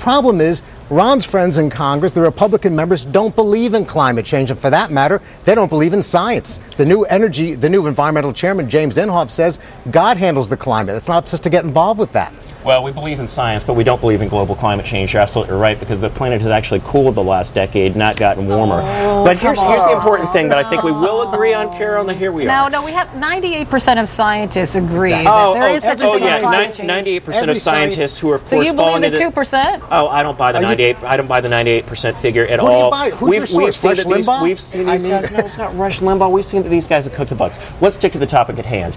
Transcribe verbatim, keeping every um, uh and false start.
problem is Ron's friends in Congress, the Republican members, don't believe in climate change. And for that matter, they don't believe in science. The new energy, the new environmental chairman, James Inhofe, says God handles the climate. It's not up to us to get involved with that. Well, we believe in science, but we don't believe in global climate change. You're absolutely right, because the planet has actually cooled the last decade, not gotten warmer. Oh, but here's, here's the important thing that I think we will agree on, Carol, and here we no, are. No, no, we have ninety-eight percent of scientists agree oh, that there oh, is such oh, a thing yeah, as climate change. ninety-eight percent of scientists who are, of so course, you believe falling the into two percent? Oh, I don't buy the ninety-eight. I don't buy the ninety-eight percent figure at Who all. do you buy? Who's we've, your source? we've seen Rush that these, Limbaugh? we've seen these I mean, guys. No, it's not Rush Limbaugh. We've seen that these guys have cooked the books. Let's stick to the topic at hand.